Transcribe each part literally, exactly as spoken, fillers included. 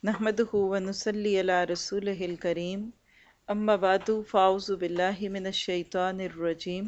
نحمدہ ونصلی علی رسولہ الکریم اما بعد فاعوذ باللہ من الشیطان الرجیم۔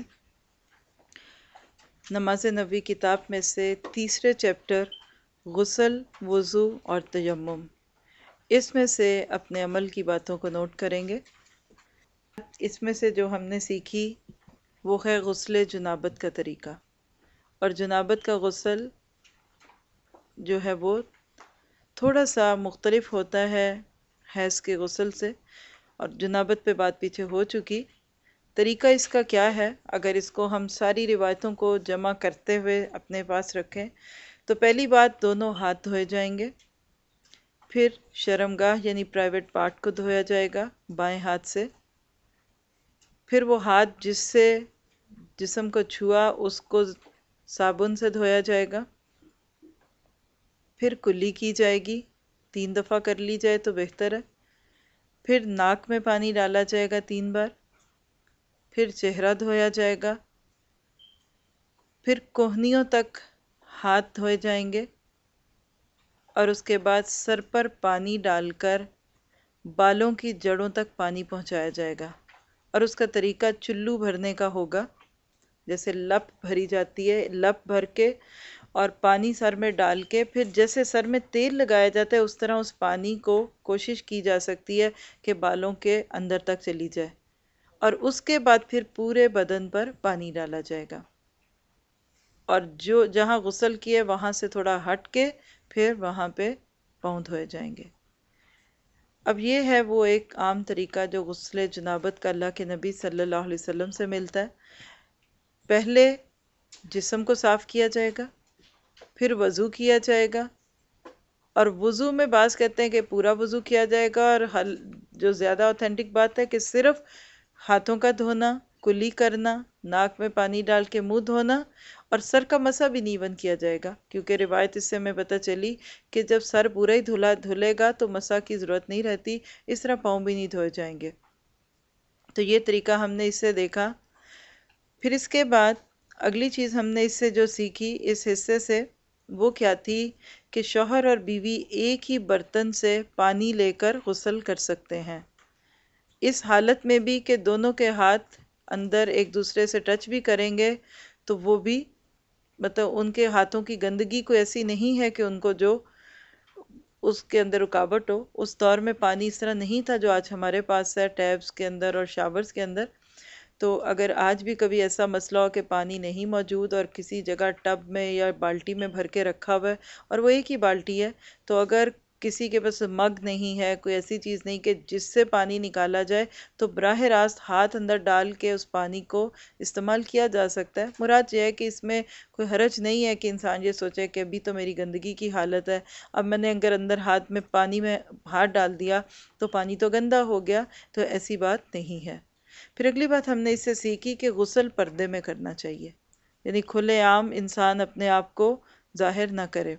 نماز نبوی کتاب میں سے تیسرے چیپٹر غسل، وضو اور تیمم، اس میں سے اپنے عمل کی باتوں کو نوٹ کریں گے۔ اس میں سے جو ہم نے سیکھی وہ ہے غسل جنابت کا طریقہ، اور جنابت کا غسل جو ہے وہ تھوڑا سا مختلف ہوتا ہے حیض کے غسل سے، اور جنابت پہ بات پیچھے ہو چکی۔ طریقہ اس کا کیا ہے؟ اگر اس کو ہم ساری روایتوں کو جمع کرتے ہوئے اپنے پاس رکھیں تو پہلی بات، دونوں ہاتھ دھوئے جائیں گے، پھر شرمگاہ یعنی پرائیویٹ پارٹ کو دھویا جائے گا بائیں ہاتھ سے، پھر وہ ہاتھ جس سے جسم کو چھوا اس کو صابن سے دھویا جائے گا، پھر کلی کی جائے گی، تین دفعہ کر لی جائے تو بہتر ہے، پھر ناک میں پانی ڈالا جائے گا تین بار، پھر چہرہ دھویا جائے گا، پھر کوہنیوں تک ہاتھ دھوئے جائیں گے، اور اس کے بعد سر پر پانی ڈال کر بالوں کی جڑوں تک پانی پہنچایا جائے گا، اور اس کا طریقہ چلو بھرنے کا ہوگا، جیسے لپ بھری جاتی ہے، لپ بھر کے اور پانی سر میں ڈال کے پھر جیسے سر میں تیل لگایا جاتا ہے اس طرح اس پانی کو کوشش کی جا سکتی ہے کہ بالوں کے اندر تک چلی جائے، اور اس کے بعد پھر پورے بدن پر پانی ڈالا جائے گا، اور جو جہاں غسل کیے وہاں سے تھوڑا ہٹ کے پھر وہاں پہ پاؤں دھوئے جائیں گے۔ اب یہ ہے وہ ایک عام طریقہ جو غسل جنابت کا اللہ کے نبی صلی اللہ علیہ وسلم سے ملتا ہے۔ پہلے جسم کو صاف کیا جائے گا، پھر وضو کیا جائے گا، اور وضو میں بعض کہتے ہیں کہ پورا وضو کیا جائے گا، اور حل جو زیادہ اوتھینٹک بات ہے کہ صرف ہاتھوں کا دھونا، کلی کرنا، ناک میں پانی ڈال کے منہ دھونا، اور سر کا مسح بھی نہیں بند کیا جائے گا، کیونکہ روایت اس سے ہمیں پتہ چلی کہ جب سر پورا ہی دھلا دھلے گا تو مسح کی ضرورت نہیں رہتی، اس طرح پاؤں بھی نہیں دھوئے جائیں گے۔ تو یہ طریقہ ہم نے اس سے دیکھا۔ پھر اس کے بعد اگلی چیز ہم نے اس سے جو سیکھی اس حصے سے وہ کیا تھی کہ شوہر اور بیوی ایک ہی برتن سے پانی لے کر غسل کر سکتے ہیں، اس حالت میں بھی کہ دونوں کے ہاتھ اندر ایک دوسرے سے ٹچ بھی کریں گے تو وہ بھی مطلب ان کے ہاتھوں کی گندگی کوئی ایسی نہیں ہے کہ ان کو جو اس کے اندر رکاوٹ ہو۔ اس دور میں پانی اس طرح نہیں تھا جو آج ہمارے پاس ہے ٹیبس کے اندر اور شاورز کے اندر، تو اگر آج بھی کبھی ایسا مسئلہ ہو کہ پانی نہیں موجود اور کسی جگہ ٹب میں یا بالٹی میں بھر کے رکھا ہوا ہے اور وہ ایک ہی بالٹی ہے، تو اگر کسی کے پاس مگ نہیں ہے، کوئی ایسی چیز نہیں کہ جس سے پانی نکالا جائے، تو براہ راست ہاتھ اندر ڈال کے اس پانی کو استعمال کیا جا سکتا ہے۔ مراد یہ ہے کہ اس میں کوئی حرج نہیں ہے کہ انسان یہ سوچے کہ ابھی تو میری گندگی کی حالت ہے، اب میں نے اگر اندر ہاتھ میں پانی میں ہاتھ ڈال دیا تو پانی تو گندا ہو گیا، تو ایسی بات نہیں ہے۔ پھر اگلی بات ہم نے اس سے سیکھی کہ غسل پردے میں کرنا چاہیے، یعنی کھلے عام انسان اپنے آپ کو ظاہر نہ کرے۔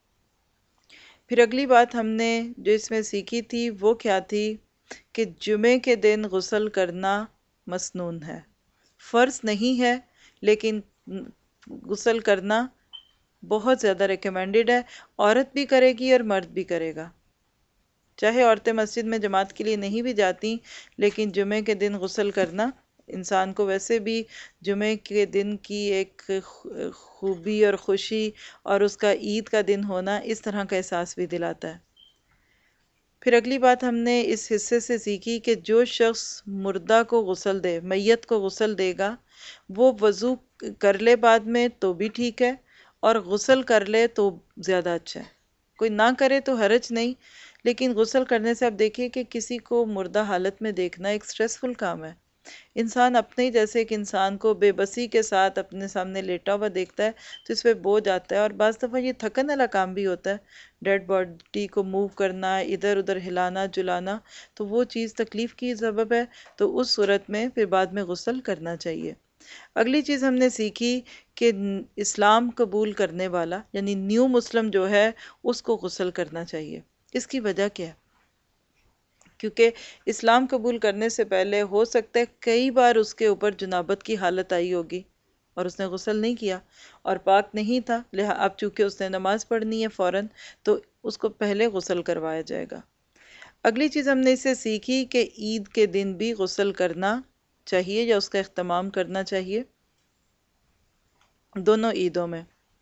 پھر اگلی بات ہم نے جو اس میں سیکھی تھی وہ کیا تھی کہ جمعے کے دن غسل کرنا مسنون ہے، فرض نہیں ہے، لیکن غسل کرنا بہت زیادہ ریکمینڈڈ ہے، عورت بھی کرے گی اور مرد بھی کرے گا۔ چاہے عورتیں مسجد میں جماعت کے لیے نہیں بھی جاتی، لیکن جمعے کے دن غسل کرنا انسان کو ویسے بھی جمعے کے دن کی ایک خوبی اور خوشی اور اس کا عید کا دن ہونا اس طرح کا احساس بھی دلاتا ہے۔ پھر اگلی بات ہم نے اس حصے سے سیکھی کہ جو شخص مردہ کو غسل دے، میت کو غسل دے گا، وہ وضو کر لے بعد میں تو بھی ٹھیک ہے، اور غسل کر لے تو زیادہ اچھا ہے۔ کوئی نہ کرے تو حرج نہیں، لیکن غسل کرنے سے آپ دیکھیے کہ کسی کو مردہ حالت میں دیکھنا ایک سٹریسفل کام ہے۔ انسان اپنے ہی جیسے ایک انسان کو بے بسی کے ساتھ اپنے سامنے لیٹا ہوا دیکھتا ہے تو اس پہ بوجھ آتا ہے، اور بعض دفعہ یہ تھکن والا کام بھی ہوتا ہے، ڈیڈ باڈی کو موو کرنا، ادھر ادھر ہلانا جلانا، تو وہ چیز تکلیف کی سبب ہے، تو اس صورت میں پھر بعد میں غسل کرنا چاہیے۔ اگلی چیز ہم نے سیکھی کہ اسلام قبول کرنے والا یعنی نیو مسلم جو ہے اس کو غسل کرنا چاہیے۔ اس کی وجہ کیا ہے؟ کیونکہ اسلام قبول کرنے سے پہلے ہو سکتا ہے کئی بار اس کے اوپر جنابت کی حالت آئی ہوگی اور اس نے غسل نہیں کیا اور پاک نہیں تھا، لہٰذا اب چونکہ اس نے نماز پڑھنی ہے فوراً، تو اس کو پہلے غسل کروایا جائے گا۔ اگلی چیز ہم نے اس سے سیکھی کہ عید کے دن بھی غسل کرنا چاہیے یا اس کا اہتمام کرنا چاہیے، دونوں عیدوں میں۔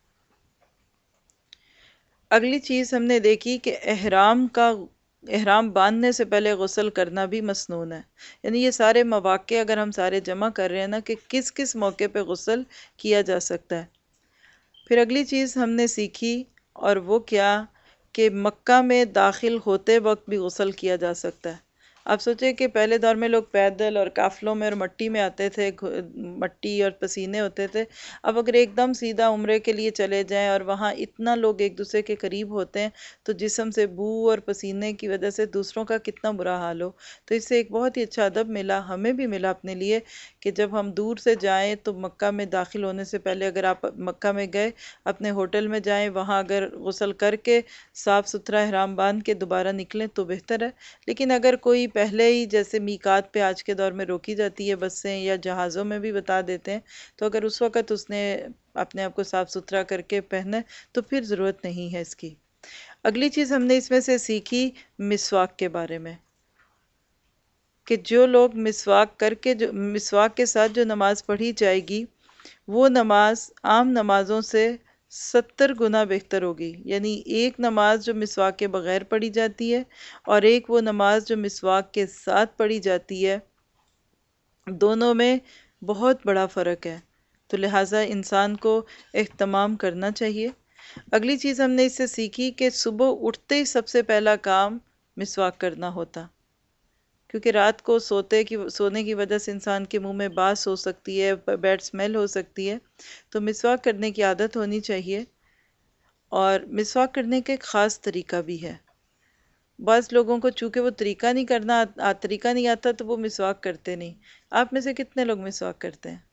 اگلی چیز ہم نے دیکھی کہ احرام کا احرام باندھنے سے پہلے غسل کرنا بھی مسنون ہے، یعنی یہ سارے مواقع اگر ہم سارے جمع کر رہے ہیں نا کہ کس کس موقع پہ غسل کیا جا سکتا ہے۔ پھر اگلی چیز ہم نے سیکھی اور وہ کیا کہ مکہ میں داخل ہوتے وقت بھی غسل کیا جا سکتا ہے۔ آپ سوچیں کہ پہلے دور میں لوگ پیدل اور قافلوں میں اور مٹی میں آتے تھے، مٹی اور پسینے ہوتے تھے۔ اب اگر ایک دم سیدھا عمرے کے لیے چلے جائیں اور وہاں اتنا لوگ ایک دوسرے کے قریب ہوتے ہیں تو جسم سے بو اور پسینے کی وجہ سے دوسروں کا کتنا برا حال ہو۔ تو اس سے ایک بہت ہی اچھا ادب ملا، ہمیں بھی ملا اپنے لیے، کہ جب ہم دور سے جائیں تو مکہ میں داخل ہونے سے پہلے اگر آپ مکہ میں گئے اپنے ہوٹل میں جائیں، وہاں اگر غسل کر کے صاف ستھرا احرام باندھ کے دوبارہ نکلیں تو بہتر ہے۔ لیکن اگر کوئی پہلے ہی جیسے میقات پہ آج کے دور میں روکی جاتی ہے بسیں یا جہازوں میں بھی بتا دیتے ہیں، تو اگر اس وقت اس نے اپنے آپ کو صاف ستھرا کر کے پہنے تو پھر ضرورت نہیں ہے اس کی۔ اگلی چیز ہم نے اس میں سے سیکھی مسواک کے بارے میں، کہ جو لوگ مسواک کر کے جو مسواک کے ساتھ جو نماز پڑھی جائے گی وہ نماز عام نمازوں سے ستر گنا بہتر ہوگی، یعنی ایک نماز جو مسواک کے بغیر پڑھی جاتی ہے اور ایک وہ نماز جو مسواک کے ساتھ پڑھی جاتی ہے، دونوں میں بہت بڑا فرق ہے، تو لہٰذا انسان کو اہتمام کرنا چاہیے۔ اگلی چیز ہم نے اس سے سیکھی کہ صبح اٹھتے ہی سب سے پہلا کام مسواک کرنا ہوتا، کیونکہ رات کو سوتے کی سونے کی وجہ سے انسان کے منہ میں بانس ہو سکتی ہے، بیڈ سمیل ہو سکتی ہے، تو مسواک کرنے کی عادت ہونی چاہیے۔ اور مسواک کرنے کا ایک خاص طریقہ بھی ہے، بعض لوگوں کو چونکہ وہ طریقہ نہیں کرنا آ, طریقہ نہیں آتا تو وہ مسواک کرتے نہیں۔ آپ میں سے کتنے لوگ مسواک کرتے ہیں؟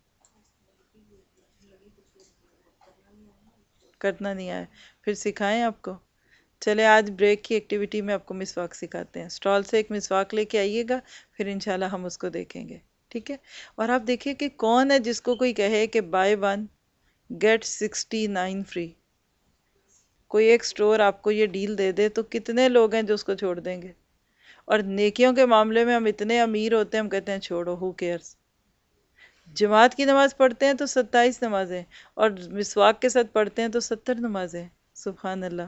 کرنا نہیں آئے؟ پھر سکھائیں آپ کو؟ چلے آج بریک کی ایکٹیویٹی میں آپ کو مسواک سکھاتے ہیں، سٹال سے ایک مسواک لے کے آئیے گا، پھر انشاءاللہ ہم اس کو دیکھیں گے، ٹھیک ہے؟ اور آپ دیکھیے کہ کون ہے جس کو کوئی کہے کہ buy one get sixty nine free, کوئی ایک سٹور آپ کو یہ ڈیل دے دے تو کتنے لوگ ہیں جو اس کو چھوڑ دیں گے؟ اور نیکیوں کے معاملے میں ہم اتنے امیر ہوتے ہیں، ہم کہتے ہیں چھوڑو، ہو کیئرس۔ جماعت کی نماز پڑھتے ہیں تو ستائیس نمازیں، اور مسواک کے ساتھ پڑھتے ہیں تو ستر نمازیں، سبحان اللہ۔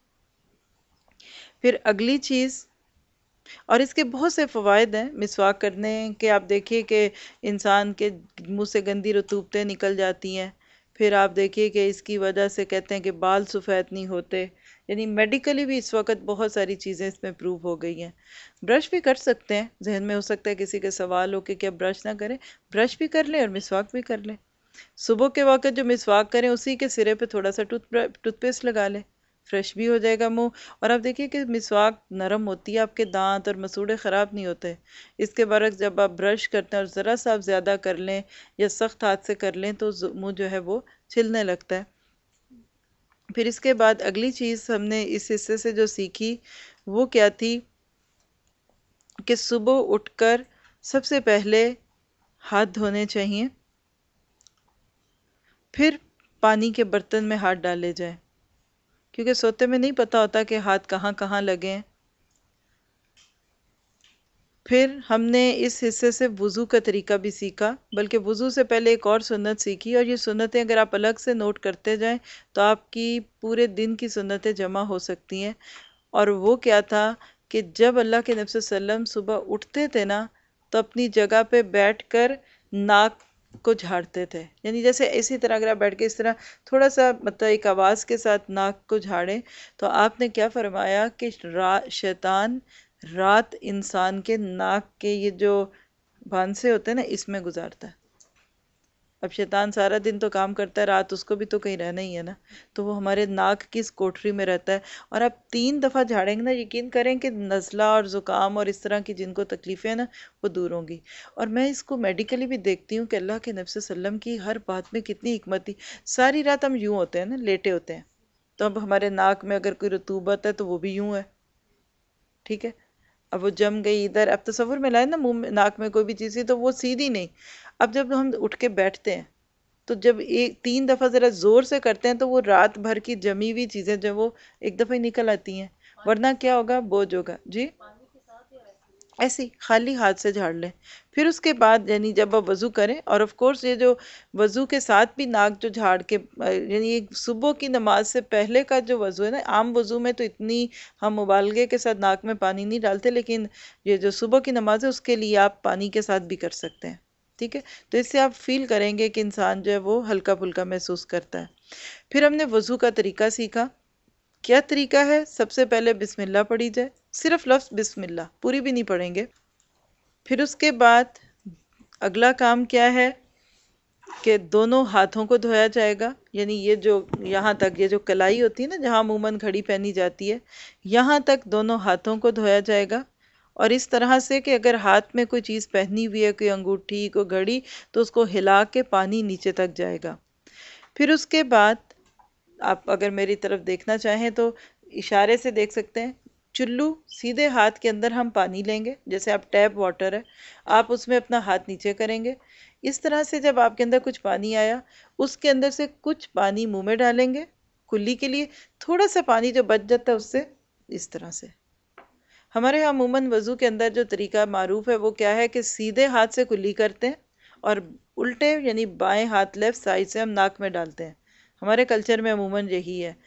پھر اگلی چیز، اور اس کے بہت سے فوائد ہیں مسواک کرنے کے، آپ دیکھیے کہ انسان کے منہ سے گندی رطوبتیں نکل جاتی ہیں، پھر آپ دیکھیے کہ اس کی وجہ سے کہتے ہیں کہ بال سفید نہیں ہوتے، یعنی میڈیکلی بھی اس وقت بہت ساری چیزیں اس میں پروو ہو گئی ہیں۔ برش بھی کر سکتے ہیں، ذہن میں ہو سکتا ہے کسی کے سوال ہو کہ کیا برش نہ کریں، برش بھی کر لیں اور مسواک بھی کر لیں۔ صبح کے وقت جو مسواک کریں اسی کے سرے پہ تھوڑا سا ٹوتھ پیسٹ لگا لیں، فریش بھی ہو جائے گا منہ۔ اور آپ دیکھیے کہ مسواک نرم ہوتی ہے، آپ کے دانت اور مسوڑے خراب نہیں ہوتے۔ اس کے برعکس جب آپ برش کرتے ہیں اور ذرا سا آپ زیادہ کر لیں یا سخت ہاتھ سے کر لیں تو منہ جو ہے وہ چھلنے لگتا ہے۔ پھر اس کے بعد اگلی چیز ہم نے اس حصے سے جو سیکھی وہ کیا تھی کہ صبح اٹھ کر سب سے پہلے ہاتھ دھونے چاہیے، پھر پانی کے برتن میں ہاتھ ڈالے جائیں، کیونکہ سوتے میں نہیں پتہ ہوتا کہ ہاتھ کہاں کہاں لگیں۔ پھر ہم نے اس حصے سے وضو کا طریقہ بھی سیکھا، بلکہ وضو سے پہلے ایک اور سنت سیکھی، اور یہ سنتیں اگر آپ الگ سے نوٹ کرتے جائیں تو آپ کی پورے دن کی سنتیں جمع ہو سکتی ہیں۔ اور وہ کیا تھا کہ جب اللہ کے نبی صلی اللہ علیہ وسلم صبح اٹھتے تھے نا تو اپنی جگہ پہ بیٹھ کر ناک کو جھاڑتے تھے، یعنی جیسے اسی طرح اگر آپ بیٹھ کے اس طرح تھوڑا سا مطلب ایک آواز کے ساتھ ناک کو جھاڑیں تو آپ نے کیا فرمایا کہ شیطان رات انسان کے ناک کے یہ جو بھانسے ہوتے ہیں نا اس میں گزارتا ہے۔ اب شیطان سارا دن تو کام کرتا ہے، رات اس کو بھی تو کہیں رہنا ہی ہے نا، تو وہ ہمارے ناک کی اس کوٹری میں رہتا ہے۔ اور آپ تین دفعہ جھاڑیں گے نا، یقین کریں کہ نزلہ اور زکام اور اس طرح کی جن کو تکلیفیں ہیں نا وہ دور ہوں گی۔ اور میں اس کو میڈیکلی بھی دیکھتی ہوں کہ اللہ کے نبی صلی اللہ علیہ وسلم کی ہر بات میں کتنی حکمت تھی۔ ساری رات ہم یوں ہوتے ہیں نا، لیٹے ہوتے ہیں، تو اب ہمارے ناک میں اگر کوئی رطوبت ہے تو وہ بھی یوں ہے، ٹھیک ہے؟ اب وہ جم گئی ادھر، اب تصور میں لائیں نا منہ میں ناک میں کوئی بھی چیز تھی تو وہ سیدھی نہیں۔ اب جب ہم اٹھ کے بیٹھتے ہیں تو جب ایک تین دفعہ ذرا زور سے کرتے ہیں تو وہ رات بھر کی جمی ہوئی چیزیں جو وہ ایک دفعہ ہی نکل آتی ہیں، ورنہ کیا ہوگا، بوجھ ہوگا جی۔ ایسے ہی خالی ہاتھ سے جھاڑ لیں۔ پھر اس کے بعد یعنی جب آپ وضو کریں، اور آف کورس یہ جو وضو کے ساتھ بھی ناک جو جھاڑ کے یعنی ایک صبح کی نماز سے پہلے کا جو وضو ہے نا، عام وضو میں تو اتنی ہم مبالغے کے ساتھ ناک میں پانی نہیں ڈالتے، لیکن یہ جو صبح کی نماز ہے اس کے لیے آپ پانی کے ساتھ بھی کر سکتے ہیں، ٹھیک ہے؟ تو اس سے آپ فیل کریں گے کہ انسان جو ہے وہ ہلکا پھلکا محسوس کرتا ہے۔ پھر ہم نے وضو کا طریقہ سیکھا۔ کیا طریقہ ہے؟ سب سے پہلے بسم اللہ پڑھی جائے، صرف لفظ بسم اللہ، پوری بھی نہیں پڑھیں گے۔ پھر اس کے بعد اگلا کام کیا ہے کہ دونوں ہاتھوں کو دھویا جائے گا، یعنی یہ جو یہاں تک یہ جو کلائی ہوتی ہے نا جہاں عموماً گھڑی پہنی جاتی ہے، یہاں تک دونوں ہاتھوں کو دھویا جائے گا، اور اس طرح سے کہ اگر ہاتھ میں کوئی چیز پہنی ہوئی ہے، کوئی انگوٹھی کوئی گھڑی، تو اس کو ہلا کے پانی نیچے تک جائے گا۔ پھر اس کے بعد آپ اگر میری طرف دیکھنا چاہیں تو اشارے سے دیکھ سکتے ہیں، چلو سیدھے ہاتھ کے اندر ہم پانی لیں گے، جیسے آپ ٹیپ واٹر ہے، آپ اس میں اپنا ہاتھ نیچے کریں گے، اس طرح سے جب آپ کے اندر کچھ پانی آیا، اس کے اندر سے کچھ پانی منہ میں ڈالیں گے کلی کے لیے، تھوڑا سا پانی جو بچ جاتا ہے اس سے اس طرح سے۔ ہمارے ہاں عموماً وضو کے اندر جو طریقہ معروف ہے وہ کیا ہے کہ سیدھے ہاتھ سے کلی کرتے ہیں، اور الٹے یعنی بائیں ہاتھ لیفٹ سائڈ سے ہم ناک میں ڈالتے ہیں، ہمارے کلچر میں عموماً یہی ہے۔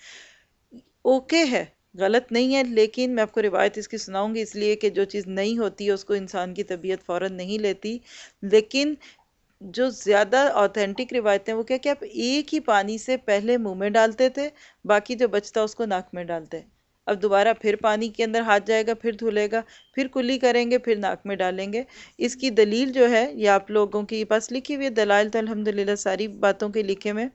اوکے ہے، غلط نہیں ہے، لیکن میں آپ کو روایت اس کی سناؤں گی، اس لیے کہ جو چیز نہیں ہوتی ہے اس کو انسان کی طبیعت فوراً نہیں لیتی، لیکن جو زیادہ آتھینٹک روایتیں وہ کیا کہ آپ ایک ہی پانی سے پہلے منہ میں ڈالتے تھے، باقی جو بچتا اس کو ناک میں ڈالتے، اب دوبارہ پھر پانی کے اندر ہاتھ جائے گا، پھر دھلے گا، پھر کلی کریں گے، پھر ناک میں ڈالیں گے۔ اس کی دلیل جو ہے یہ آپ لوگوں کی پاس لکھی ہوئی ہے، دلائل تو الحمدللہ ساری باتوں کے لکھے میں،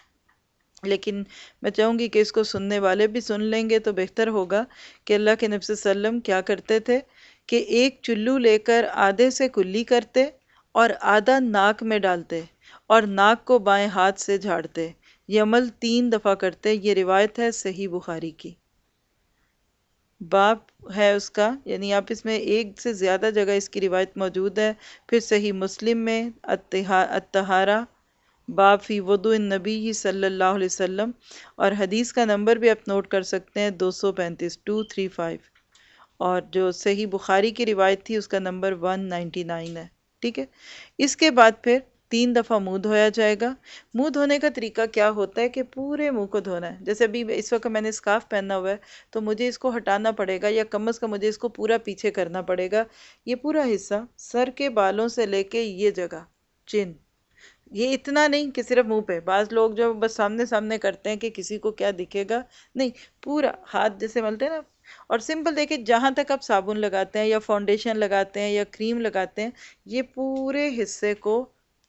لیکن میں چاہوں گی کہ اس کو سننے والے بھی سن لیں گے تو بہتر ہوگا کہ اللہ کے نبی صلی اللہ علیہ وسلم کیا کرتے تھے کہ ایک چلو لے کر آدھے سے کلی کرتے اور آدھا ناک میں ڈالتے اور ناک کو بائیں ہاتھ سے جھاڑتے، یہ عمل تین دفعہ کرتے۔ یہ روایت ہے صحیح بخاری کی، باب ہے اس کا، یعنی آپ اس میں ایک سے زیادہ جگہ اس کی روایت موجود ہے۔ پھر صحیح مسلم میں الطہارہ باب فی وضوء النبی صلی اللہ علیہ وسلم، اور حدیث کا نمبر بھی آپ نوٹ کر سکتے ہیں، دو سو پینتیس ٹو تھری فائیو، اور جو صحیح بخاری کی روایت تھی اس کا نمبر ون نائنٹی نائن ہے، ٹھیک ہے۔ اس کے بعد پھر تین دفعہ منہ دھویا جائے گا۔ منہ دھونے کا طریقہ کیا ہوتا ہے کہ پورے منہ کو دھونا ہے، جیسے ابھی اس وقت میں نے اسکارف پہنا ہوا ہے تو مجھے اس کو ہٹانا پڑے گا، یا کم از کم مجھے اس کو پورا پیچھے کرنا پڑے گا، یہ پورا حصہ سر کے بالوں سے لے کے یہ جگہ چن، یہ اتنا نہیں کہ صرف منہ پہ، بعض لوگ جو بس سامنے سامنے کرتے ہیں کہ کسی کو کیا دکھے گا، نہیں، پورا ہاتھ جیسے ملتے ہیں نا، اور سمپل دیکھیں جہاں تک آپ صابن لگاتے ہیں یا فاؤنڈیشن لگاتے ہیں یا کریم لگاتے ہیں، یہ پورے حصے کو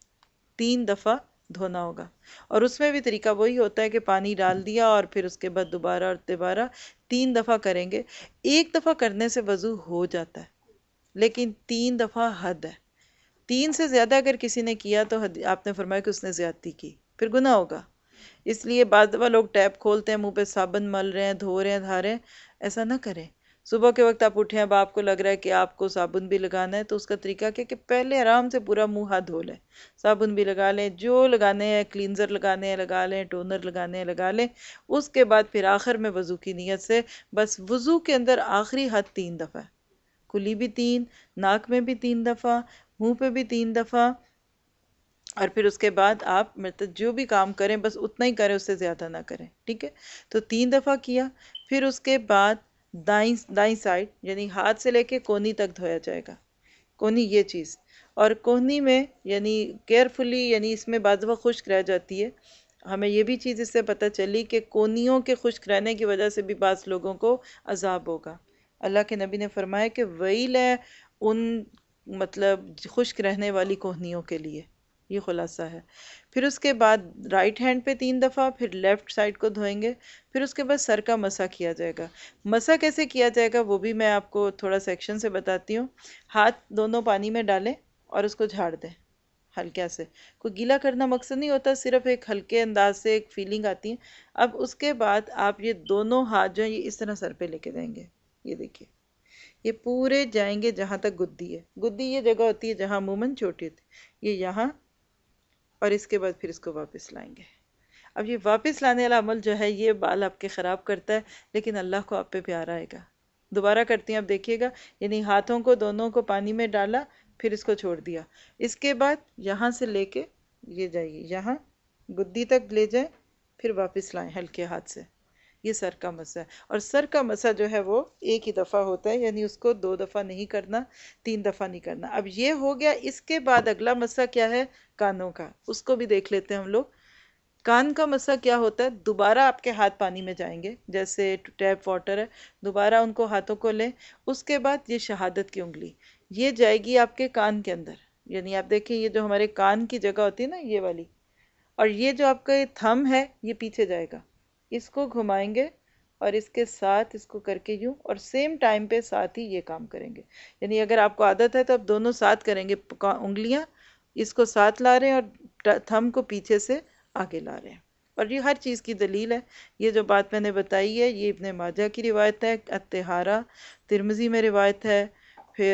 تین دفعہ دھونا ہوگا، اور اس میں بھی طریقہ وہی ہوتا ہے کہ پانی ڈال دیا اور پھر اس کے بعد دوبارہ اور دوبارہ تین دفعہ کریں گے۔ ایک دفعہ کرنے سے وضو ہو جاتا ہے، لیکن تین دفعہ حد ہے، تین سے زیادہ اگر کسی نے کیا تو آپ نے فرمایا کہ اس نے زیادتی کی، پھر گناہ ہوگا۔ اس لیے بعض دفعہ لوگ ٹیپ کھولتے ہیں، منہ پہ صابن مل رہے ہیں، دھو رہے ہیں، دھا رہے ہیں، ایسا نہ کریں۔ صبح کے وقت آپ اٹھیں، اب آپ کو لگ رہا ہے کہ آپ کو صابن بھی لگانا ہے، تو اس کا طریقہ کیا کہ پہلے آرام سے پورا منہ ہاتھ دھو لیں، صابن بھی لگا لیں، جو لگانے ہیں، کلینزر لگانے ہیں لگا لیں، ٹونر لگانے ہیں لگا لیں، اس کے بعد پھر آخر میں وضو کی نیت سے بس وضو کے اندر آخری حد تین دفعہ، کلی بھی تین، ناک میں بھی تین دفعہ، منہ پہ بھی تین دفعہ، اور پھر اس کے بعد آپ مطلب جو بھی کام کریں بس اتنا ہی کریں، اس سے زیادہ نہ کریں، ٹھیک ہے۔ تو تین دفعہ کیا، پھر اس کے بعد دائیں دائیں سائڈ یعنی ہاتھ سے لے کے کونی تک دھویا جائے گا، کونی یہ چیز، اور کونی میں یعنی کیئرفلی، یعنی اس میں بعض دفعہ خشک رہ جاتی ہے، ہمیں یہ بھی چیز اس سے پتہ چلی کہ کونیوں کے خشک رہنے کی وجہ سے بھی بعض لوگوں کو عذاب ہوگا۔ اللہ کے نبی نے فرمایا کہ ویل ہے ان مطلب خشک رہنے والی کوہنیوں کے لیے، یہ خلاصہ ہے۔ پھر اس کے بعد رائٹ ہینڈ پہ تین دفعہ، پھر لیفٹ سائڈ کو دھوئیں گے، پھر اس کے بعد سر کا مسح کیا جائے گا۔ مسح کیسے کیا جائے گا وہ بھی میں آپ کو تھوڑا سیکشن سے بتاتی ہوں۔ ہاتھ دونوں پانی میں ڈالیں اور اس کو جھاڑ دیں ہلکے سے، کوئی گیلا کرنا مقصد نہیں ہوتا، صرف ایک ہلکے انداز سے ایک فیلنگ آتی ہے۔ اب اس کے بعد آپ یہ دونوں ہاتھ جو ہیں یہ اس طرح سر پہ لے کے جائیں گے، یہ دیکھیے یہ پورے جائیں گے جہاں تک گدی ہے، گدی یہ جگہ ہوتی ہے جہاں عموماً چھوٹی ہوتی ہے، یہ یہاں اور اس کے بعد پھر اس کو واپس لائیں گے۔ اب یہ واپس لانے والا عمل جو ہے یہ بال آپ کے خراب کرتا ہے، لیکن اللہ کو آپ پہ پیار آئے گا۔ دوبارہ کرتی ہیں، اب دیکھیے گا، یعنی ہاتھوں کو دونوں کو پانی میں ڈالا، پھر اس کو چھوڑ دیا، اس کے بعد یہاں سے لے کے یہ جائیے یہاں گدی تک لے جائیں، پھر واپس لائیں ہلکے ہاتھ سے۔ یہ سر کا مسا ہے، اور سر کا مسا جو ہے وہ ایک ہی دفعہ ہوتا ہے، یعنی اس کو دو دفعہ نہیں کرنا، تین دفعہ نہیں کرنا۔ اب یہ ہو گیا، اس کے بعد اگلا مسا کیا ہے؟ کانوں کا، اس کو بھی دیکھ لیتے ہیں ہم لوگ۔ کان کا مسا کیا ہوتا ہے؟ دوبارہ آپ کے ہاتھ پانی میں جائیں گے، جیسے ٹیپ واٹر ہے، دوبارہ ان کو ہاتھوں کو لیں، اس کے بعد یہ شہادت کی انگلی یہ جائے گی آپ کے کان کے اندر، یعنی آپ دیکھیں یہ جو ہمارے کان کی جگہ ہوتی ہے نا یہ والی، اور یہ جو آپ کا یہ تھم ہے یہ پیچھے جائے گا، اس کو گھمائیں گے اور اس کے ساتھ اس کو کر کے یوں، اور سیم ٹائم پہ ساتھ ہی یہ کام کریں گے۔ یعنی اگر آپ کو عادت ہے تو آپ دونوں ساتھ کریں گے، انگلیاں اس کو ساتھ لا رہے ہیں اور تھم کو پیچھے سے آگے لا رہے ہیں۔ اور یہ ہر چیز کی دلیل ہے، یہ جو بات میں نے بتائی ہے یہ ابن ماجہ کی روایت ہے، الطہارہ ترمذی میں روایت ہے، پھر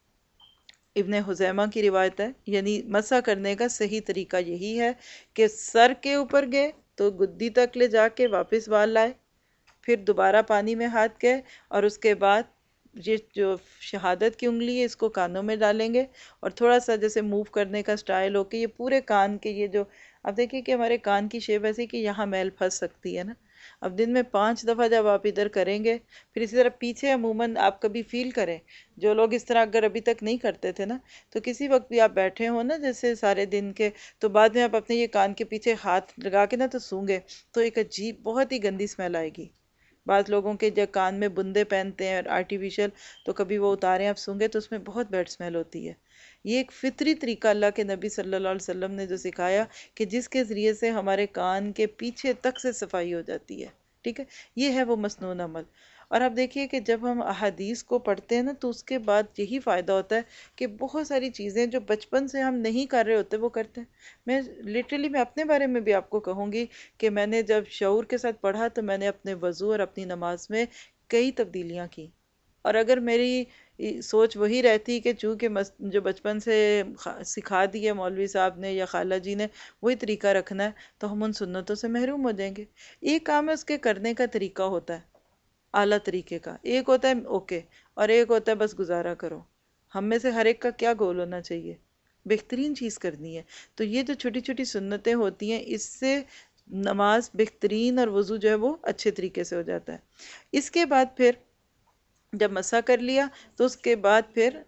ابن خزیمہ کی روایت ہے۔ یعنی مسح کرنے کا صحیح طریقہ یہی ہے کہ سر کے اوپر گئے تو گدی تک لے جا کے واپس بال لائے، پھر دوبارہ پانی میں ہاتھ گئے، اور اس کے بعد یہ جو شہادت کی انگلی ہے اس کو کانوں میں ڈالیں گے، اور تھوڑا سا جیسے موو کرنے کا سٹائل ہو کہ یہ پورے کان کے یہ جو، اب دیکھیں کہ ہمارے کان کی شیپ ایسی کہ یہاں میل پھنس سکتی ہے نا، اب دن میں پانچ دفعہ جب آپ ادھر کریں گے، پھر اسی طرح پیچھے عموماً آپ کبھی فیل کریں، جو لوگ اس طرح اگر ابھی تک نہیں کرتے تھے نا، تو کسی وقت بھی آپ بیٹھے ہوں نا جیسے سارے دن کے، تو بعد میں آپ اپنے یہ کان کے پیچھے ہاتھ لگا کے نا تو سونگے، تو ایک عجیب بہت ہی گندی اسمیل آئے گی۔ بعض لوگوں کے جو کان میں بندے پہنتے ہیں آرٹیفیشل، تو کبھی وہ اتاریں آپ سونگے تو اس میں بہت بیڈ اسمیل ہوتی ہے۔ یہ ایک فطری طریقہ اللہ کے نبی صلی اللہ علیہ وسلم نے جو سکھایا کہ جس کے ذریعے سے ہمارے کان کے پیچھے تک سے صفائی ہو جاتی ہے، ٹھیک ہے، یہ ہے وہ مسنون عمل۔ اور آپ دیکھیے کہ جب ہم احادیث کو پڑھتے ہیں نا تو اس کے بعد یہی فائدہ ہوتا ہے کہ بہت ساری چیزیں جو بچپن سے ہم نہیں کر رہے ہوتے وہ کرتے ہیں۔ میں لٹرلی میں اپنے بارے میں بھی آپ کو کہوں گی کہ میں نے جب شعور کے ساتھ پڑھا تو میں نے اپنے وضو اور اپنی نماز میں کئی تبدیلیاں کی، اور اگر میری سوچ وہی رہتی کہ چونکہ جو بچپن سے سکھا دی ہے مولوی صاحب نے یا خالہ جی نے وہی طریقہ رکھنا ہے، تو ہم ان سنتوں سے محروم ہو جائیں گے۔ ایک کام ہے اس کے کرنے کا طریقہ ہوتا ہے اعلیٰ طریقے کا، ایک ہوتا ہے اوکے، اور ایک ہوتا ہے بس گزارا کرو۔ ہم میں سے ہر ایک کا کیا گول ہونا چاہیے؟ بہترین چیز کرنی ہے۔ تو یہ جو چھوٹی چھوٹی سنتیں ہوتی ہیں اس سے نماز بہترین اور وضو جو ہے وہ اچھے طریقے سے ہو جاتا ہے۔ اس کے بعد پھر جب مسح کر لیا تو اس کے بعد پھر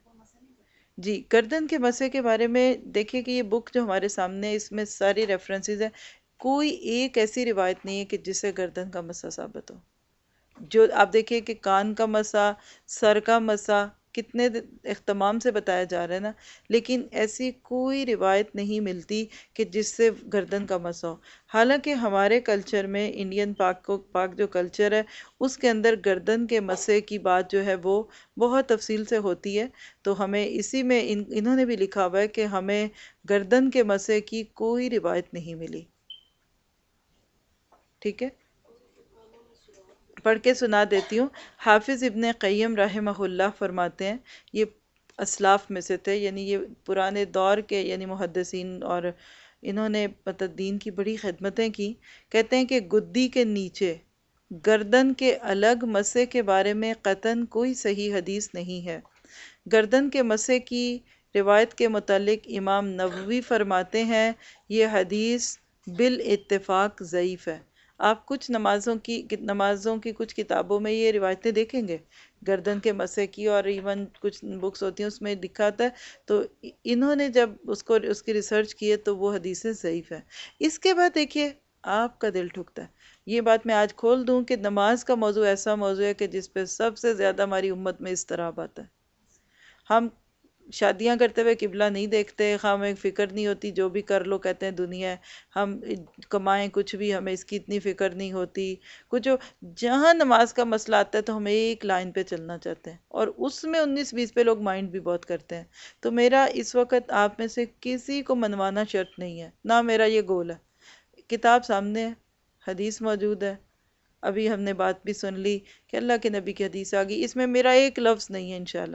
جی گردن کے مسح کے بارے میں دیکھیے کہ یہ بک جو ہمارے سامنے ہے اس میں ساری ریفرنسز ہیں، کوئی ایک ایسی روایت نہیں ہے کہ جس سے گردن کا مسح ثابت ہو۔ جو آپ دیکھیے کہ کان کا مسح، سر کا مسح کتنے اہتمام سے بتایا جا رہا ہے نا، لیکن ایسی کوئی روایت نہیں ملتی کہ جس سے گردن کا مسح ہو۔ حالانکہ ہمارے کلچر میں انڈین پاک کو پاک جو کلچر ہے اس کے اندر گردن کے مسح کی بات جو ہے وہ بہت تفصیل سے ہوتی ہے، تو ہمیں اسی میں ان انہوں نے بھی لکھا ہوا ہے کہ ہمیں گردن کے مسح کی کوئی روایت نہیں ملی، ٹھیک ہے۔ پڑھ کے سنا دیتی ہوں۔ حافظ ابن قیم رحمہ اللہ فرماتے ہیں، یہ اسلاف میں سے تھے، یعنی یہ پرانے دور کے یعنی محدثین، اور انہوں نے مطلب دین کی بڑی خدمتیں کی۔ کہتے ہیں کہ گدی کے نیچے گردن کے الگ مسح کے بارے میں قطعاً کوئی صحیح حدیث نہیں ہے۔ گردن کے مسح کی روایت کے متعلق امام نووی فرماتے ہیں یہ حدیث بالاتفاق ضعیف ہے۔ آپ کچھ نمازوں کی نمازوں کی کچھ کتابوں میں یہ روایتیں دیکھیں گے گردن کے مسح کی، اور ایون کچھ بکس ہوتی ہیں اس میں لکھا آتا ہے، تو انہوں نے جب اس کو اس کی ریسرچ کی ہے تو وہ حدیثیں ضعیف ہیں۔ اس کے بعد دیکھیے آپ کا دل ٹھکتا ہے، یہ بات میں آج کھول دوں کہ نماز کا موضوع ایسا موضوع ہے کہ جس پہ سب سے زیادہ ہماری امت میں اضطراب آتا ہے۔ ہم شادیاں کرتے ہوئے قبلہ نہیں دیکھتے، ہمیں فکر نہیں ہوتی، جو بھی کر لو کہتے ہیں دنیا ہے، ہم کمائیں کچھ بھی ہمیں اس کی اتنی فکر نہیں ہوتی کچھ۔ جہاں نماز کا مسئلہ آتا ہے تو ہم ایک لائن پہ چلنا چاہتے ہیں، اور اس میں انیس بیس پہ لوگ مائنڈ بھی بہت کرتے ہیں۔ تو میرا اس وقت آپ میں سے کسی کو منوانا شرط نہیں ہے، نہ میرا یہ گول ہے۔ کتاب سامنے ہے، حدیث موجود ہے، ابھی ہم نے بات بھی سن لی کہ اللہ کے نبی کی حدیث آ گئی، اس میں میرا ایک لفظ نہیں ہے انشاءاللہ،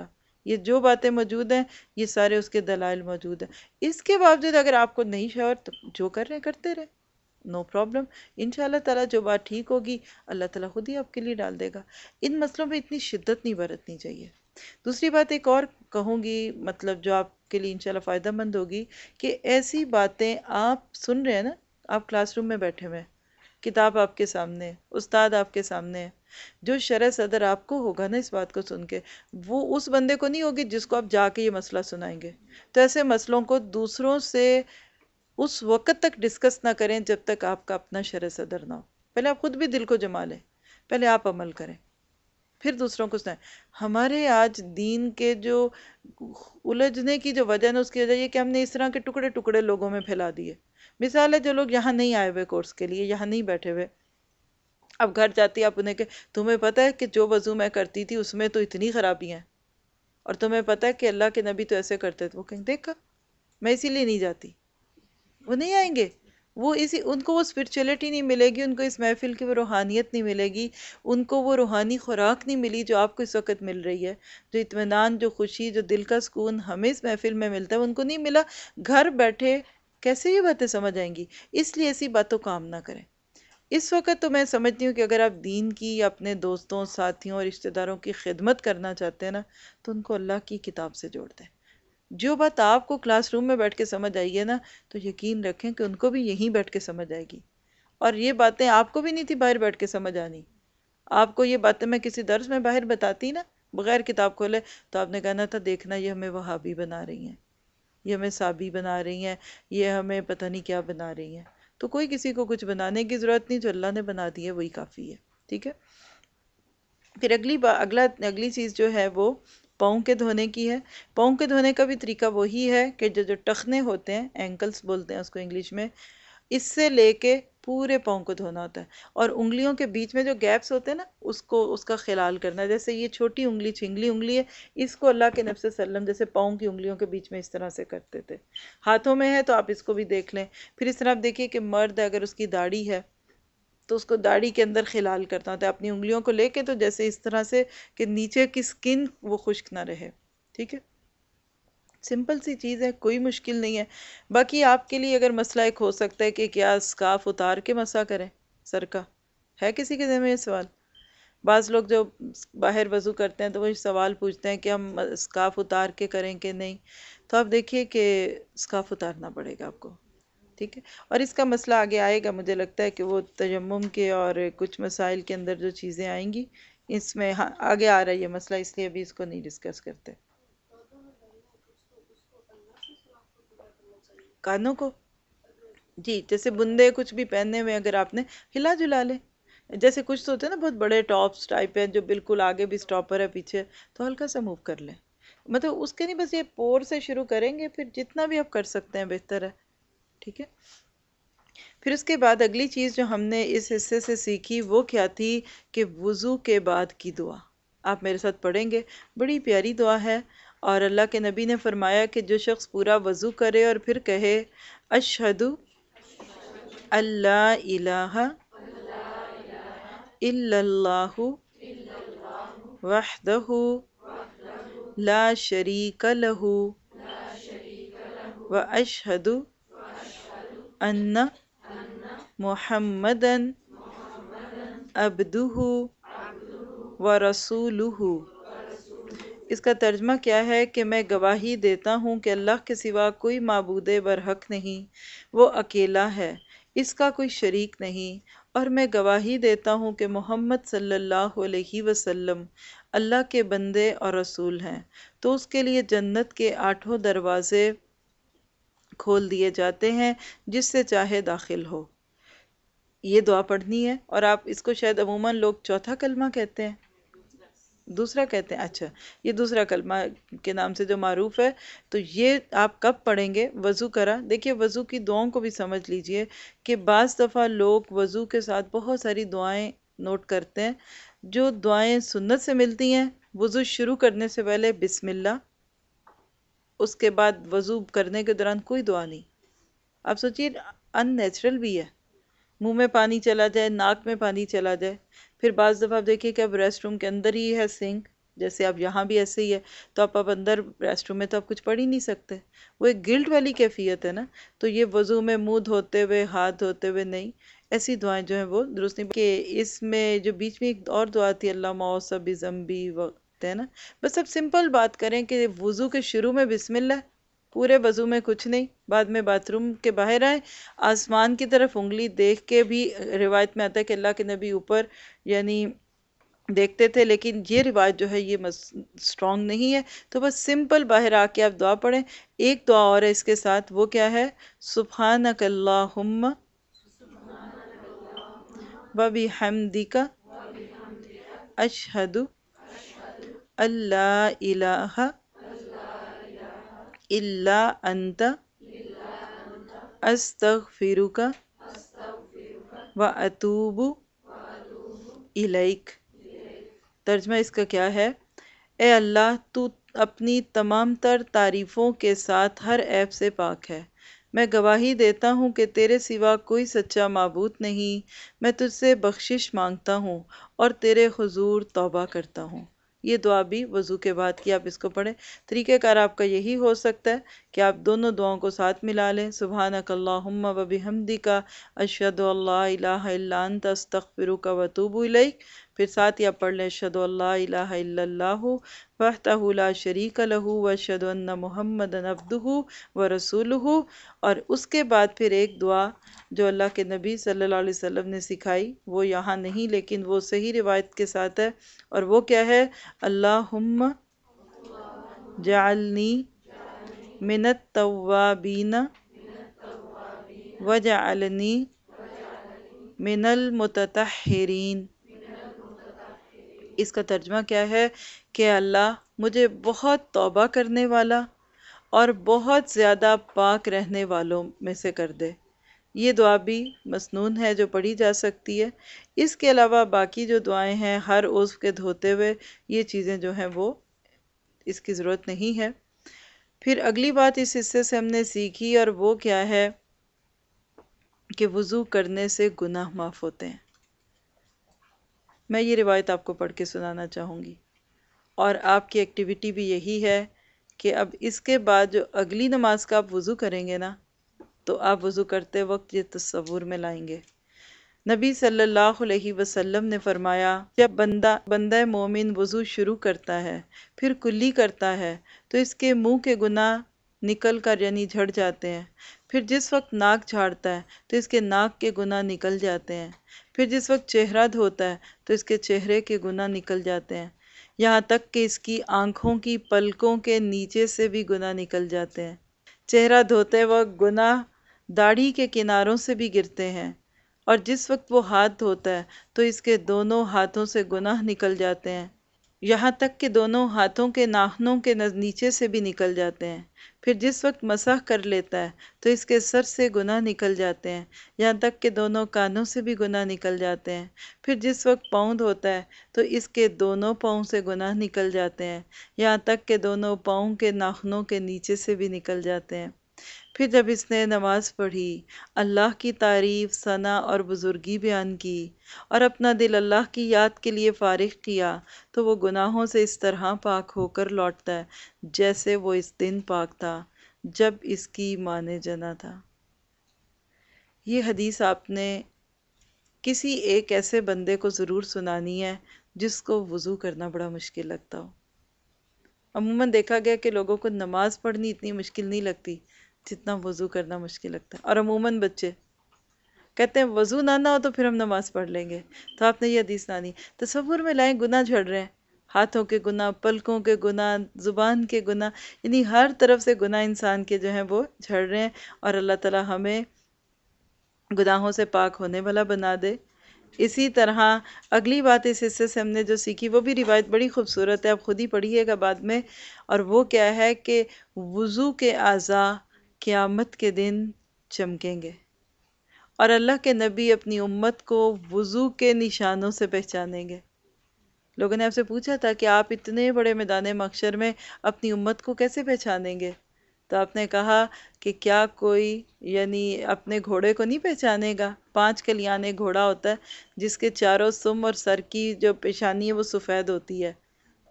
یہ جو باتیں موجود ہیں یہ سارے اس کے دلائل موجود ہیں. اس کے باوجود اگر آپ کو نہیں شور تو جو کر رہے ہیں کرتے رہے، نو پرابلم. انشاءاللہ تعالیٰ جو بات ٹھیک ہوگی اللہ تعالیٰ خود ہی آپ کے لیے ڈال دے گا. ان مسئلوں پہ اتنی شدت نہیں برتنی چاہیے. دوسری بات ایک اور کہوں گی، مطلب جو آپ کے لیے انشاءاللہ فائدہ مند ہوگی، کہ ایسی باتیں آپ سن رہے ہیں نا، آپ کلاس روم میں بیٹھے ہوئے ہیں، کتاب آپ کے سامنے ہے، استاد آپ کے سامنے ہے، جو شرح صدر آپ کو ہوگا نا اس بات کو سن کے، وہ اس بندے کو نہیں ہوگی جس کو آپ جا کے یہ مسئلہ سنائیں گے. تو ایسے مسئلوں کو دوسروں سے اس وقت تک ڈسکس نہ کریں جب تک آپ کا اپنا شرح صدر نہ ہو. پہلے آپ خود بھی دل کو جما لیں، پہلے آپ عمل کریں، پھر دوسروں کو سنائیں. ہمارے آج دین کے جو الجھنے کی جو وجہ ہے اس کی وجہ یہ کہ ہم نے اس طرح کے ٹکڑے ٹکڑے لوگوں میں پھیلا دیے. مثال ہے جو لوگ یہاں نہیں آئے ہوئے کورس کے لیے، یہاں نہیں بیٹھے ہوئے، اب گھر جاتی آپ انہیں کہ تمہیں پتہ ہے کہ جو وضو میں کرتی تھی اس میں تو اتنی خرابیاں ہیں، اور تمہیں پتہ ہے کہ اللہ کے نبی تو ایسے کرتے تھے. وہ کہیں دیکھا میں اسی لیے نہیں جاتی. وہ نہیں آئیں گے، وہ اسی ان کو وہ اسپرچولیٹی نہیں ملے گی، ان کو اس محفل کی وہ روحانیت نہیں ملے گی، ان کو وہ روحانی خوراک نہیں ملی جو آپ کو اس وقت مل رہی ہے، جو اطمینان، جو خوشی، جو دل کا سکون ہمیں اس محفل میں ملتا ہے، ان کو نہیں ملا. گھر بیٹھے کیسے یہ باتیں سمجھ آئیں گی؟ اس لیے ایسی باتوں کا کام نہ کریں. اس وقت تو میں سمجھتی ہوں کہ اگر آپ دین کی، اپنے دوستوں، ساتھیوں اور رشتہ داروں کی خدمت کرنا چاہتے ہیں نا، تو ان کو اللہ کی کتاب سے جوڑ دیں. جو بات آپ کو کلاس روم میں بیٹھ کے سمجھ آئی ہے نا، تو یقین رکھیں کہ ان کو بھی یہیں بیٹھ کے سمجھ آئے گی. اور یہ باتیں آپ کو بھی نہیں تھی باہر بیٹھ کے سمجھ آنی. آپ کو یہ باتیں میں کسی درس میں باہر بتاتی نا بغیر کتاب کھولے، تو آپ نے کہنا تھا دیکھنا یہ ہمیں وہابی بنا رہی ہیں، یہ ہمیں سابی بنا رہی ہیں، یہ ہمیں پتہ نہیں کیا بنا رہی ہیں. تو کوئی کسی کو کچھ بنانے کی ضرورت نہیں، جو اللہ نے بنا دی ہے وہی کافی ہے. ٹھیک ہے. پھر اگلی با اگلا اگلی چیز جو ہے وہ پاؤں کے دھونے کی ہے. پاؤں کے دھونے کا بھی طریقہ وہی ہے کہ جو جو ٹخنے ہوتے ہیں، اینکلز بولتے ہیں اس کو انگلش میں، اس سے لے کے پورے پاؤں کو دھونا ہوتا ہے. اور انگلیوں کے بیچ میں جو گیپس ہوتے ہیں نا، اس کو اس کا خلال کرنا ہے. جیسے یہ چھوٹی انگلی چھنگلی انگلی ہے، اس کو اللہ کے نبی صلی اللہ علیہ وسلم جیسے پاؤں کی انگلیوں کے بیچ میں اس طرح سے کرتے تھے. ہاتھوں میں ہے تو آپ اس کو بھی دیکھ لیں. پھر اس طرح آپ دیکھیے کہ مرد اگر اس کی داڑھی ہے تو اس کو داڑھی کے اندر خلال کرنا ہوتا ہے اپنی انگلیوں کو لے کے، تو جیسے اس طرح سے کہ نیچے کی سکن وہ خشک نہ رہے. ٹھیک ہے. سمپل سی چیز ہے، کوئی مشکل نہیں ہے. باقی آپ کے لیے اگر مسئلہ ایک ہو سکتا ہے کہ کیا اسکارف اتار کے مسح کریں سر کا، ہے کسی کے ذہن میں یہ سوال؟ بعض لوگ جو باہر وضو کرتے ہیں تو وہ سوال پوچھتے ہیں کہ ہم اسکارف اتار کے کریں کہ نہیں. تو آپ دیکھیے کہ اسکارف اتارنا پڑے گا آپ کو. ٹھیک ہے. اور اس کا مسئلہ آگے آئے گا، مجھے لگتا ہے کہ وہ تیمم کے اور کچھ مسائل کے اندر جو چیزیں آئیں گی اس میں ہاں آگے آ رہا ہے یہ مسئلہ، اس لیے ابھی اس کو نہیں ڈسکس کرتے. کانوں کو جی جیسے بندے کچھ بھی پہننے میں اگر آپ نے ہلا جلا لیں. جیسے کچھ تو ہوتے ہیں نا بہت بڑے ٹاپس ٹائپ ہیں جو بالکل آگے بھی سٹاپر ہے پیچھے، تو ہلکا سا موو کر لیں. مطلب اس کے نہیں، بس یہ پور سے شروع کریں گے، پھر جتنا بھی آپ کر سکتے ہیں بہتر ہے. ٹھیک ہے. پھر اس کے بعد اگلی چیز جو ہم نے اس حصے سے سیکھی وہ کیا تھی کہ وضو کے بعد کی دعا. آپ میرے ساتھ پڑھیں گے، بڑی پیاری دعا ہے. اور اللہ کے نبی نے فرمایا کہ جو شخص پورا وضو کرے اور پھر کہے اشہد اللہ الہ الا اللہ وحدہ لا شریک لہ واشہد ان محمدن عبدہ ورسولہ. اس کا ترجمہ کیا ہے کہ میں گواہی دیتا ہوں کہ اللہ کے سوا کوئی معبود برحق نہیں، وہ اکیلا ہے، اس کا کوئی شریک نہیں، اور میں گواہی دیتا ہوں کہ محمد صلی اللہ علیہ وسلم اللہ کے بندے اور رسول ہیں. تو اس کے لیے جنت کے آٹھوں دروازے کھول دیے جاتے ہیں، جس سے چاہے داخل ہو. یہ دعا پڑھنی ہے. اور آپ اس کو شاید عموماً لوگ چوتھا کلمہ کہتے ہیں، دوسرا کہتے ہیں. اچھا، یہ دوسرا کلمہ کے نام سے جو معروف ہے. تو یہ آپ کب پڑھیں گے؟ وضو کرا. دیکھیے وضو کی دعاؤں کو بھی سمجھ لیجئے کہ بعض دفعہ لوگ وضو کے ساتھ بہت ساری دعائیں نوٹ کرتے ہیں. جو دعائیں سنت سے ملتی ہیں، وضو شروع کرنے سے پہلے بسم اللہ، اس کے بعد وضو کرنے کے دوران کوئی دعا نہیں. آپ سوچئے ان نیچرل بھی ہے، منہ میں پانی چلا جائے، ناک میں پانی چلا جائے. پھر بعض دفعہ آپ دیکھیے کہ اب ریسٹ روم کے اندر ہی ہے سنک، جیسے اب یہاں بھی ایسے ہی ہے، تو آپ اب اندر ریسٹ روم میں تو آپ کچھ پڑھ ہی نہیں سکتے، وہ ایک گلٹ والی کیفیت ہے نا. تو یہ وضو میں منہ دھوتے ہوئے، ہاتھ دھوتے ہوئے نہیں، ایسی دعائیں جو ہیں وہ درست نہیں. کہ اس میں جو بیچ میں ایک اور دعا تھی، اللہ معوص بذنبی وقت ہے نا، بس اب سمپل بات کریں کہ وضو کے شروع میں بسم اللہ، پورے وضو میں کچھ نہیں، بعد میں باتھ روم کے باہر آئیں، آسمان کی طرف انگلی دیکھ کے بھی روایت میں آتا ہے کہ اللہ کے نبی اوپر یعنی دیکھتے تھے، لیکن یہ روایت جو ہے یہ اسٹرانگ نہیں ہے. تو بس سمپل باہر آ کے آپ دعا پڑھیں. ایک دعا اور ہے اس کے ساتھ، وہ کیا ہے؟ سبحانک اللہم و بحمدک اشہد اللہ الہ الا انت استغفرک و اتوب الیک. ترجمہ اس کا کیا ہے؟ اے اللہ، تو اپنی تمام تر تعریفوں کے ساتھ ہر عیب سے پاک ہے. میں گواہی دیتا ہوں کہ تیرے سوا کوئی سچا معبود نہیں. میں تجھ سے بخشش مانگتا ہوں اور تیرے حضور توبہ کرتا ہوں. یہ دعا بھی وضو کے بعد کی آپ اس کو پڑھیں. طریقہ کار آپ کا یہی ہو سکتا ہے کہ آپ دونوں دعاؤں کو ساتھ ملا لیں، سبحانک اللہم و بحمدک اشہد ان لا الہ الا انت استغفرک و اتوب الیک. پھر ساتھ ہی آپ پڑھ لیں اشہد ان لا الہ الا اللہ وحدہ لا شریک لہ واشہد ان محمدا عبدہ و رسولہ. اور اس کے بعد پھر ایک دعا جو اللہ کے نبی صلی اللہ علیہ وسلم نے سکھائی، وہ یہاں نہیں لیکن وہ صحیح روایت کے ساتھ ہے، اور وہ کیا ہے؟ اللہم جعلنی من التوابین وجعلنی من المتطہرین. اس کا ترجمہ کیا ہے کہ اللہ مجھے بہت توبہ کرنے والا اور بہت زیادہ پاک رہنے والوں میں سے کر دے. یہ دعا بھی مسنون ہے جو پڑھی جا سکتی ہے. اس کے علاوہ باقی جو دعائیں ہیں ہر عضو کے دھوتے ہوئے، یہ چیزیں جو ہیں وہ اس کی ضرورت نہیں ہے. پھر اگلی بات اس حصے سے ہم نے سیکھی، اور وہ کیا ہے کہ وضو کرنے سے گناہ معاف ہوتے ہیں. میں یہ روایت آپ کو پڑھ کے سنانا چاہوں گی، اور آپ کی ایکٹیویٹی بھی یہی ہے کہ اب اس کے بعد جو اگلی نماز کا آپ وضو کریں گے نا، تو آپ وضو کرتے وقت یہ تصور میں لائیں گے. نبی صلی اللہ علیہ وسلم نے فرمایا، جب بندہ بندہ مومن وضو شروع کرتا ہے پھر کلی کرتا ہے تو اس کے منہ کے گناہ نکل کر یعنی جھڑ جاتے ہیں. پھر جس وقت ناک جھاڑتا ہے تو اس کے ناک کے گناہ نکل جاتے ہیں. پھر جس وقت چہرہ دھوتا ہے تو اس کے چہرے کے گناہ نکل جاتے ہیں، یہاں تک کہ اس کی آنکھوں کی پلکوں کے نیچے سے بھی گناہ نکل جاتے ہیں. چہرہ دھوتے وقت گناہ داڑھی کے کناروں سے بھی گرتے ہیں، اور جس وقت وہ ہاتھ دھوتا ہے تو اس کے دونوں ہاتھوں سے گناہ نکل جاتے ہیں، یہاں تک کہ دونوں ہاتھوں کے ناخنوں کے نیچے سے بھی نکل جاتے ہیں. پھر جس وقت مسح کر لیتا ہے تو اس کے سر سے گناہ نکل جاتے ہیں، یہاں تک کہ دونوں کانوں سے بھی گناہ نکل جاتے ہیں. پھر جس وقت پاؤں دھوتا ہے تو اس کے دونوں پاؤں سے گناہ نکل جاتے ہیں، یہاں تک کہ دونوں پاؤں کے ناخنوں کے نیچے سے بھی نکل جاتے ہیں. پھر جب اس نے نماز پڑھی، اللہ کی تعریف، ثنا اور بزرگی بیان کی، اور اپنا دل اللہ کی یاد کے لیے فارغ کیا، تو وہ گناہوں سے اس طرح پاک ہو کر لوٹتا ہے جیسے وہ اس دن پاک تھا جب اس کی ماں نے جنا تھا. یہ حدیث آپ نے کسی ایک ایسے بندے کو ضرور سنانی ہے جس کو وضو کرنا بڑا مشکل لگتا ہو. عموماً دیکھا گیا کہ لوگوں کو نماز پڑھنی اتنی مشکل نہیں لگتی جتنا وضو کرنا مشکل لگتا ہے. اور عموماً بچے کہتے ہیں وضو نہ نہ ہو تو پھر ہم نماز پڑھ لیں گے. تو آپ نے یہ حدیث سنانی. تصور میں لائیں گناہ جھڑ رہے ہیں، ہاتھوں کے گناہ، پلکوں کے گناہ، زبان کے گناہ، یعنی ہر طرف سے گناہ انسان کے جو ہیں وہ جھڑ رہے ہیں، اور اللہ تعالی ہمیں گناہوں سے پاک ہونے والا بنا دے. اسی طرح اگلی بات اس حصے سے ہم نے جو سیکھی، وہ بھی روایت بڑی خوبصورت ہے، آپ خود ہی پڑھیے گا بعد میں، اور وہ کیا ہے کہ وضو کے اعضاء قیامت کے دن چمکیں گے، اور اللہ کے نبی اپنی امت کو وضو کے نشانوں سے پہچانیں گے. لوگوں نے آپ سے پوچھا تھا کہ آپ اتنے بڑے میدان محشر میں اپنی امت کو کیسے پہچانیں گے؟ تو آپ نے کہا کہ کیا کوئی یعنی اپنے گھوڑے کو نہیں پہچانے گا؟ پانچ کلیانے گھوڑا ہوتا ہے جس کے چاروں سم اور سر کی جو پیشانی ہے وہ سفید ہوتی ہے.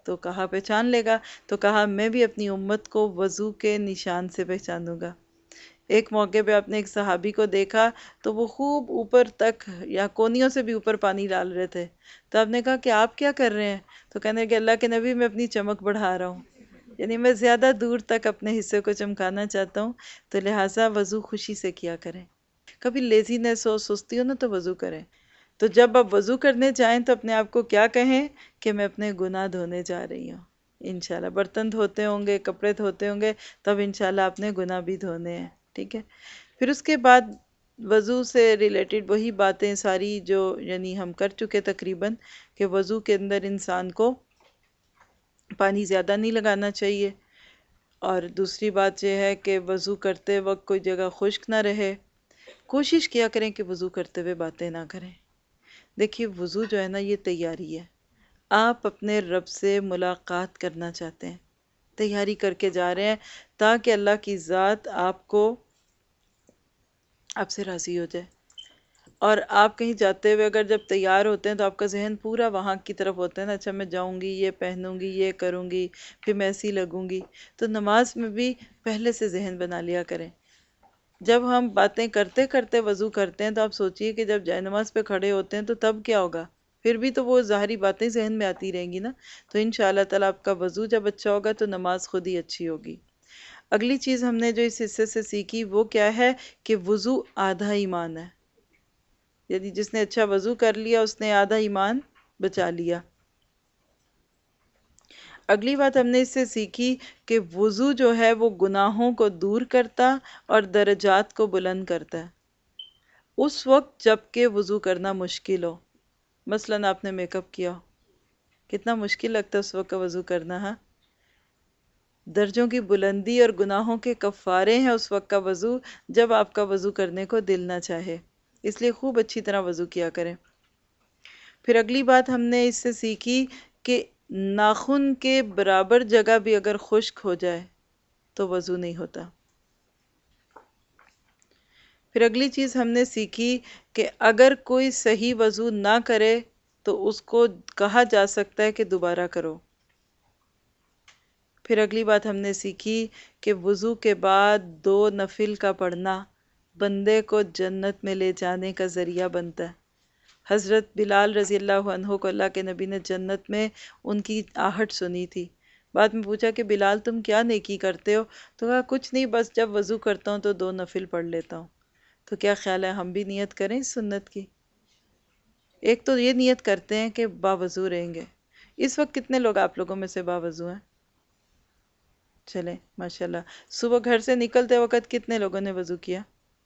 تو کہا پہچان لے گا، تو کہا میں بھی اپنی امت کو وضو کے نشان سے پہچانوں گا۔ ایک موقع پہ آپ نے ایک صحابی کو دیکھا تو وہ خوب اوپر تک یا کونیوں سے بھی اوپر پانی ڈال رہے تھے، تو آپ نے کہا کہ آپ کیا کر رہے ہیں؟ تو کہنے کہ اللہ کے نبی میں اپنی چمک بڑھا رہا ہوں، یعنی میں زیادہ دور تک اپنے حصے کو چمکانا چاہتا ہوں، تو لہٰذا وضو خوشی سے کیا کریں۔ کبھی لیزینس ہو، سستی ہو نا، تو وضو کریں۔ تو جب آپ وضو کرنے جائیں تو اپنے آپ کو کیا کہیں کہ میں اپنے گناہ دھونے جا رہی ہوں۔ انشاءاللہ برتن دھوتے ہوں گے، کپڑے دھوتے ہوں گے، تب انشاءاللہ آپ نے گناہ بھی دھونے ہیں، ٹھیک ہے۔ پھر اس کے بعد وضو سے ریلیٹڈ وہی باتیں ساری جو یعنی ہم کر چکے تقریباً، کہ وضو کے اندر انسان کو پانی زیادہ نہیں لگانا چاہیے، اور دوسری بات یہ ہے کہ وضو کرتے وقت کوئی جگہ خشک نہ رہے۔ کوشش کیا کریں کہ وضو کرتے ہوئے باتیں نہ کریں۔ دیکھیے وضو جو ہے نا، یہ تیاری ہے۔ آپ اپنے رب سے ملاقات کرنا چاہتے ہیں، تیاری کر کے جا رہے ہیں تاکہ اللہ کی ذات آپ کو آپ سے راضی ہو جائے۔ اور آپ کہیں جاتے ہوئے اگر جب تیار ہوتے ہیں تو آپ کا ذہن پورا وہاں کی طرف ہوتا ہے نا، اچھا میں جاؤں گی، یہ پہنوں گی، یہ کروں گی، پھر میں ایسی لگوں گی، تو نماز میں بھی پہلے سے ذہن بنا لیا کریں۔ جب ہم باتیں کرتے کرتے وضو کرتے ہیں تو آپ سوچئے کہ جب جائے نماز پہ کھڑے ہوتے ہیں تو تب کیا ہوگا؟ پھر بھی تو وہ ظاہری باتیں ذہن میں آتی رہیں گی نا۔ تو انشاءاللہ تعالیٰ آپ کا وضو جب اچھا ہوگا تو نماز خود ہی اچھی ہوگی۔ اگلی چیز ہم نے جو اس حصے سے سیکھی وہ کیا ہے کہ وضو آدھا ایمان ہے، یعنی جس نے اچھا وضو کر لیا اس نے آدھا ایمان بچا لیا۔ اگلی بات ہم نے اس سے سیکھی کہ وضو جو ہے وہ گناہوں کو دور کرتا اور درجات کو بلند کرتا ہے۔ اس وقت جب کہ وضو کرنا مشکل ہو، مثلاً آپ نے میک اپ کیا ہو، کتنا مشکل لگتا ہے اس وقت کا وضو کرنا، ہاں؟ درجوں کی بلندی اور گناہوں کے کفارے ہیں اس وقت کا وضو، جب آپ کا وضو کرنے کو دل نہ چاہے، اس لیے خوب اچھی طرح وضو کیا کریں۔ پھر اگلی بات ہم نے اس سے سیکھی کہ ناخن کے برابر جگہ بھی اگر خشک ہو جائے تو وضو نہیں ہوتا۔ پھر اگلی چیز ہم نے سیکھی کہ اگر کوئی صحیح وضو نہ کرے تو اس کو کہا جا سکتا ہے کہ دوبارہ کرو۔ پھر اگلی بات ہم نے سیکھی کہ وضو کے بعد دو نفل کا پڑھنا بندے کو جنت میں لے جانے کا ذریعہ بنتا ہے۔ حضرت بلال رضی اللہ عنہ کو اللہ کے نبی نے جنت میں ان کی آہٹ سنی تھی۔ بعد میں پوچھا کہ بلال تم کیا نیکی کرتے ہو؟ تو کہا کچھ نہیں، بس جب وضو کرتا ہوں تو دو نفل پڑھ لیتا ہوں۔ تو کیا خیال ہے ہم بھی نیت کریں اس سنت کی؟ ایک تو یہ نیت کرتے ہیں کہ باوضو رہیں گے۔ اس وقت کتنے لوگ آپ لوگوں میں سے باوضو ہیں؟ چلیں ماشاءاللہ۔ صبح گھر سے نکلتے وقت کتنے لوگوں نے وضو کیا؟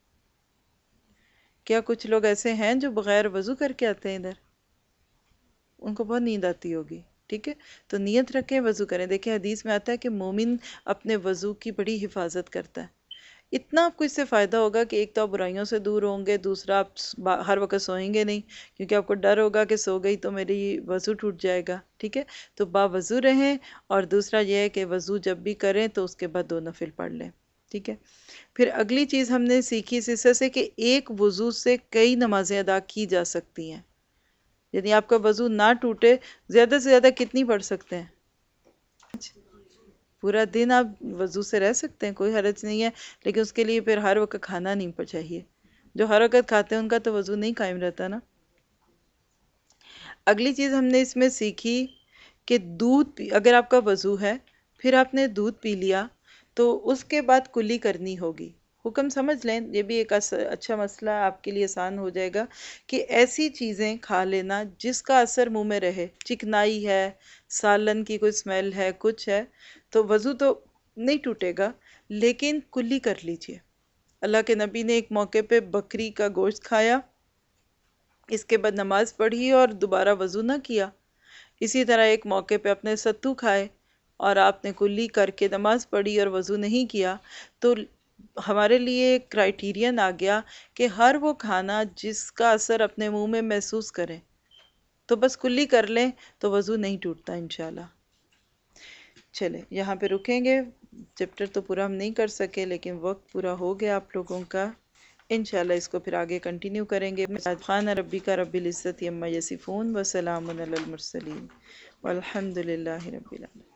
کیا کچھ لوگ ایسے ہیں جو بغیر وضو کر کے آتے ہیں ادھر؟ ان کو بہت نیند آتی ہوگی، ٹھیک ہے؟ تو نیت رکھیں، وضو کریں۔ دیکھیں حدیث میں آتا ہے کہ مومن اپنے وضو کی بڑی حفاظت کرتا ہے۔ اتنا آپ کو اس سے فائدہ ہوگا کہ ایک تو آپ برائیوں سے دور ہوں گے، دوسرا آپ ہر وقت سوئیں گے نہیں، کیونکہ آپ کو ڈر ہوگا کہ سو گئی تو میری وضو ٹوٹ جائے گا، ٹھیک ہے؟ تو باوضو رہیں، اور دوسرا یہ ہے کہ وضو جب بھی کریں تو اس کے بعد دو نفل پڑھ لیں، ٹھیک ہے؟ پھر اگلی چیز ہم نے سیکھی اس حصے سے کہ ایک وضو سے کئی نمازیں ادا کی جا سکتی ہیں، یعنی آپ کا وضو نہ ٹوٹے، زیادہ سے زیادہ کتنی پڑھ سکتے ہیں؟ پورا دن آپ وضو سے رہ سکتے ہیں، کوئی حرج نہیں ہے، لیکن اس کے لیے پھر ہر وقت کھانا نہیں چاہیے۔ جو ہر وقت کھاتے ہیں ان کا تو وضو نہیں قائم رہتا نا۔ اگلی چیز ہم نے اس میں سیکھی کہ دودھ پی اگر آپ کا وضو ہے پھر آپ نے دودھ پی لیا تو اس کے بعد کلی کرنی ہوگی۔ حکم سمجھ لیں، یہ بھی ایک اچھا مسئلہ آپ کے لیے آسان ہو جائے گا کہ ایسی چیزیں کھا لینا جس کا اثر منہ میں رہے، چکنائی ہے، سالن کی کوئی سمیل ہے، کچھ ہے، تو وضو تو نہیں ٹوٹے گا لیکن کلی کر لیجئے۔ اللہ کے نبی نے ایک موقع پہ بکری کا گوشت کھایا، اس کے بعد نماز پڑھی اور دوبارہ وضو نہ کیا۔ اسی طرح ایک موقع پہ اپنے ستو کھائے اور آپ نے کلی کر کے نماز پڑھی اور وضو نہیں کیا، تو ہمارے لیے ایک کرائیٹیرین آ گیا کہ ہر وہ کھانا جس کا اثر اپنے منہ میں محسوس کریں تو بس کلی کر لیں تو وضو نہیں ٹوٹتا انشاءاللہ۔ چلیں یہاں پہ رکیں گے، چیپٹر تو پورا ہم نہیں کر سکے لیکن وقت پورا ہو گیا آپ لوگوں کا، انشاءاللہ اس کو پھر آگے کنٹینیو کریں گے۔ سبحان ربک رب العزت عما یصفون وسلام علی المرسلین والحمد للہ رب العالمین۔